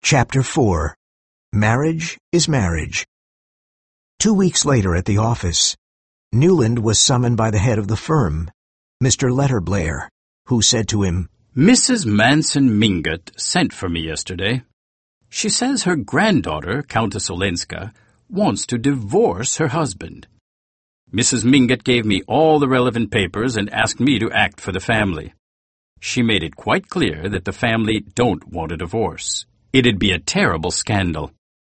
Chapter 4. Marriage is Marriage. 2 weeks later at the office, Newland was summoned by the head of the firm, Mr. Letterblair, who said to him, "Mrs. Manson Mingott sent for me yesterday. She says her granddaughter, Countess Olenska, wants to divorce her husband. Mrs. Mingott gave me all the relevant papers and asked me to act for the family. She made it quite clear that the family don't want a divorce. It'd be a terrible scandal.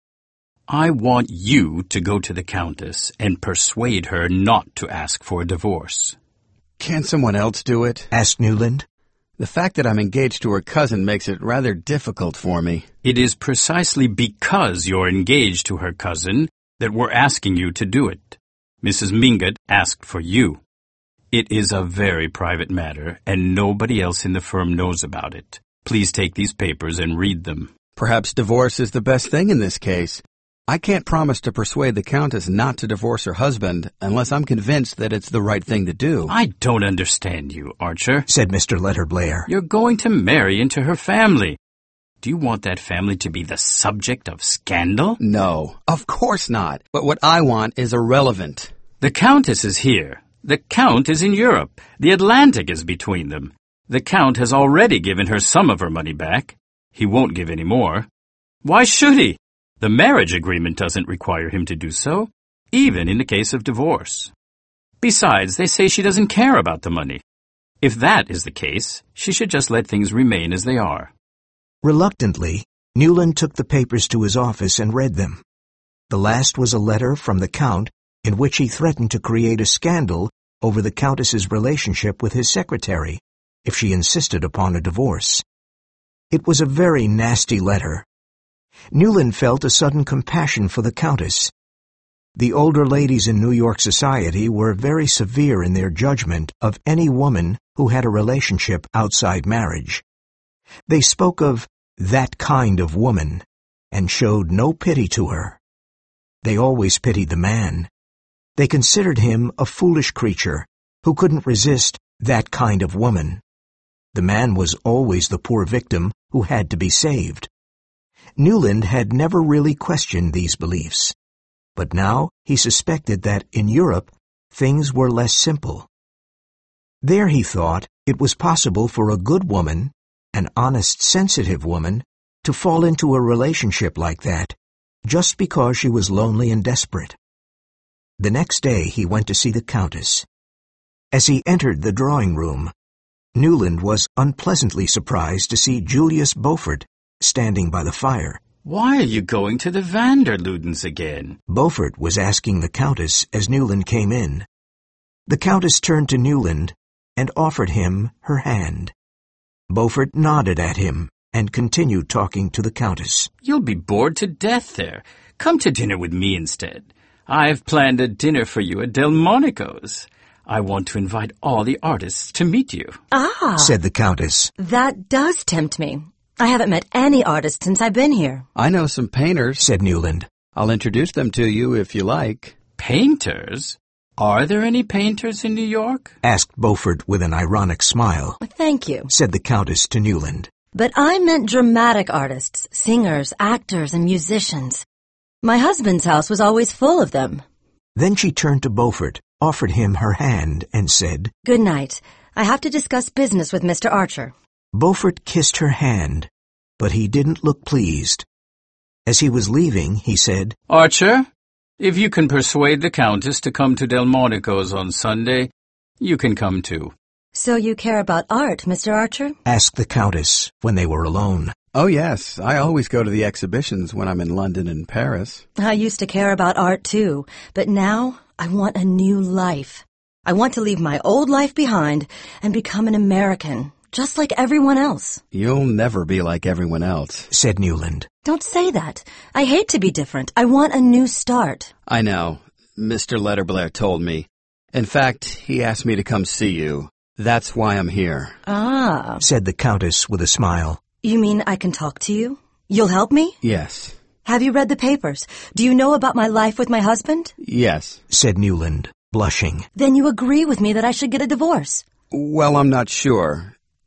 I want you to go to the Countess and persuade her not to ask for a divorce." "Can't someone else do it?" asked Newland. "The fact that I'm engaged to her cousin makes it rather difficult for me." It is precisely because you're engaged to her cousin that we're asking you to do it. Mrs. Mingott asked for you. It is a very private matter, and nobody else in the firm knows about it. Please take these papers and read them." Perhaps divorce is the best thing in this case. I can't promise to persuade the Countess not to divorce her husband unless I'm convinced that it's the right thing to do. "I don't understand you, Archer," said Mr. Letterblair. "You're going to marry into her family. Do you want that family to be the subject of scandal?" No, of course not. But what I want is irrelevant. The Countess is here. The Count is in Europe. The Atlantic is between them. The Count has already given her some of her money back. He won't give any more. Why should he? The marriage agreement doesn't require him to do so, even in the case of divorce. Besides, they say she doesn't care about the money. If that is the case, she should just let things remain as they are. Reluctantly, Newland took the papers to his office and read them. The last was a letter from the Count in which he threatened to create a scandal over the Countess's relationship with his secretary if she insisted upon a divorce. It was a very nasty letter. Newland felt a sudden compassion for the Countess. The older ladies in New York society were very severe in their judgment of any woman who had a relationship outside marriage. They spoke of that kind of woman and showed no pity to her. They always pitied the man. They considered him a foolish creature who couldn't resist that kind of woman. The man was always the poor victim who had to be saved. Newland had never really questioned these beliefs, but now he suspected that in Europe things were less simple. There, he thought, it was possible for a good woman, an honest, sensitive woman, to fall into a relationship like that, just because she was lonely and desperate. The next day he went to see the Countess. As he entered the drawing room, Newland was unpleasantly surprised to see Julius Beaufort standing by the fire. "Why are you going to the Vanderludens again?" Beaufort was asking the Countess as Newland came in. The Countess turned to Newland and offered him her hand. Beaufort nodded at him and continued talking to the Countess. "You'll be bored to death there. Come to dinner with me instead. I've planned a dinner for you at Delmonico's. I want to invite all the artists to meet you," said the Countess. That does tempt me. I haven't met any artists since I've been here. "I know some painters," said Newland. "I'll introduce them to you if you like." "Painters? Are there any painters in New York?" asked Beaufort with an ironic smile. Thank you, said the Countess to Newland. but I meant dramatic artists, singers, actors, and musicians. My husband's house was always full of them. Then she turned to Beaufort, offered him her hand, and said, "Good night. I have to discuss business with Mr. Archer." Beaufort kissed her hand, but he didn't look pleased. As he was leaving, he said, "Archer, if you can persuade the Countess to come to Delmonico's on Sunday, you can come too." "So you care about art, Mr. Archer?" asked the Countess when they were alone. "Oh yes, I always go to the exhibitions when I'm in London and Paris." I used to care about art too, but now I want a new life. I want to leave my old life behind and become an American, just like everyone else." "You'll never be like everyone else," said Newland. "Don't say that. I hate to be different. I want a new start." "I know. Mr. Letterblair told me. In fact, he asked me to come see you. That's why I'm here," said the Countess with a smile. You mean I can talk to you? You'll help me? "Yes." Have you read the papers? Do you know about my life with my husband? "Yes," said Newland, blushing. Then you agree with me that I should get a divorce. "Well, I'm not sure.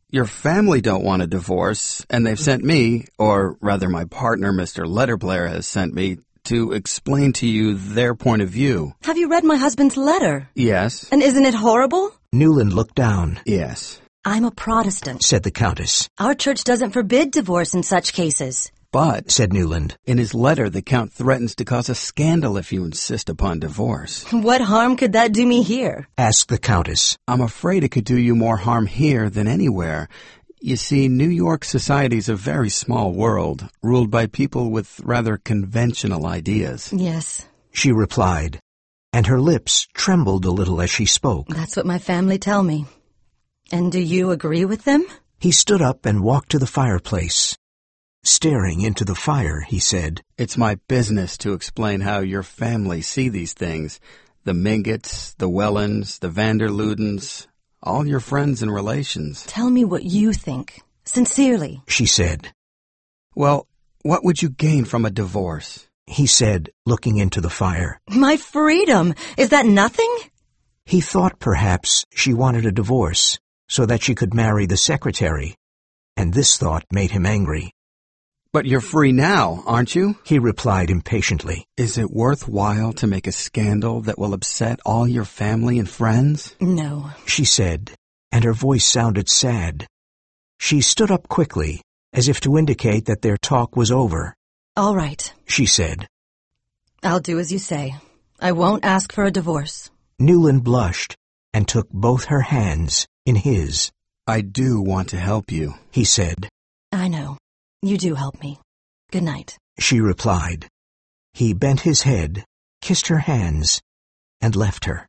Your family don't want a divorce, and they've sent me, or rather my partner, Mr. Letterblair, has sent me to explain to you their point of view. Have you read my husband's letter? Yes. And isn't it horrible? Newland looked down. Yes. I'm a Protestant, Said the Countess. Our church doesn't forbid divorce in such cases. But, Said Newland. in his letter, the Count threatens to cause a scandal if you insist upon divorce. What harm could that do me here? Asked the Countess. I'm afraid it could do you more harm here than anywhere. You see, New York society's a very small world, ruled by people with rather conventional ideas. Yes, She replied, and her lips trembled a little as she spoke. that's what my family tell me. And do you agree with them? He stood up and walked to the fireplace. Staring into the fire, he said, It's my business to explain how your family see these things. The Mingotts, the Wellens, the Vanderludens, all your friends and relations. Tell me what you think. Sincerely. She said. Well, what would you gain from a divorce? He said, looking into the fire. My freedom! Is that nothing? He thought perhaps she wanted a divorce so that she could marry the secretary, and this thought made him angry. But you're free now, aren't you? He replied impatiently. Is it worthwhile to make a scandal that will upset all your family and friends? No. She said, and her voice sounded sad. She stood up quickly, as if to indicate that their talk was over. All right. She said. I'll do as you say. I won't ask for a divorce. Newland blushed and took both her hands in his. I do want to help you, He said. I know. You do help me. Good night. She replied. He bent his head, kissed her hands, and left her.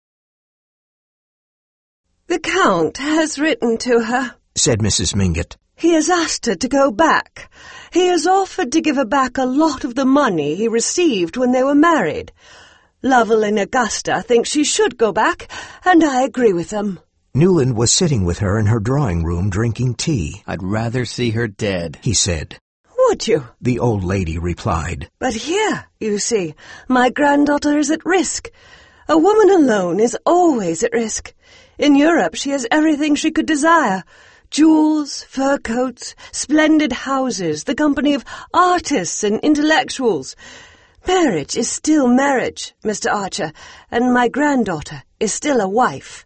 The Count has written to her, Said Mrs. Mingott. He has asked her to go back. He has offered to give her back a lot of the money he received when they were married. Lovell and Augusta think she should go back, and I agree with them. Newland was sitting with her in her drawing room drinking tea. I'd rather see her dead. He said. Would you? The old lady replied. But here, you see, my granddaughter is at risk. A woman alone is always at risk. In Europe she has everything she could desire. Jewels, fur coats, splendid houses, the company of artists and intellectuals. Marriage is still marriage, Mr. Archer, and my granddaughter is still a wife.